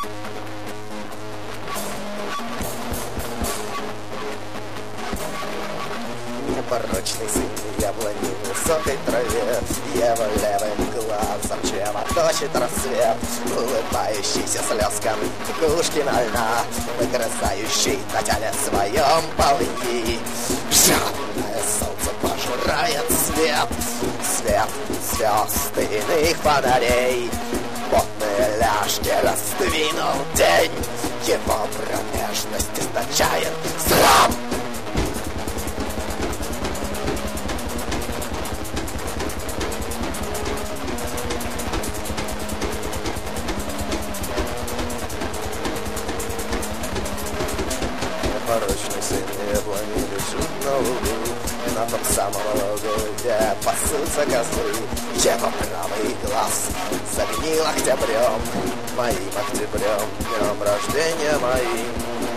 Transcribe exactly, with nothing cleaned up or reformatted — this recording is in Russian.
Непорочный сын яблони в высокой траве, его левым глазом чевоточит рассвет, улыбающийся слезками Кукушкина льна, выгрызающий на теле своем полыньи. Жадное солнце пожирает свет, свет звезд и иных фонарей. Потные ляжки раздвинул день, его промежность источает срам. Порочный сын яблони лежит на лугу, на том самом лугу, где пасутся козлы. Его правый глаз загнил октябрем, моим октябрем, днем рождения моим.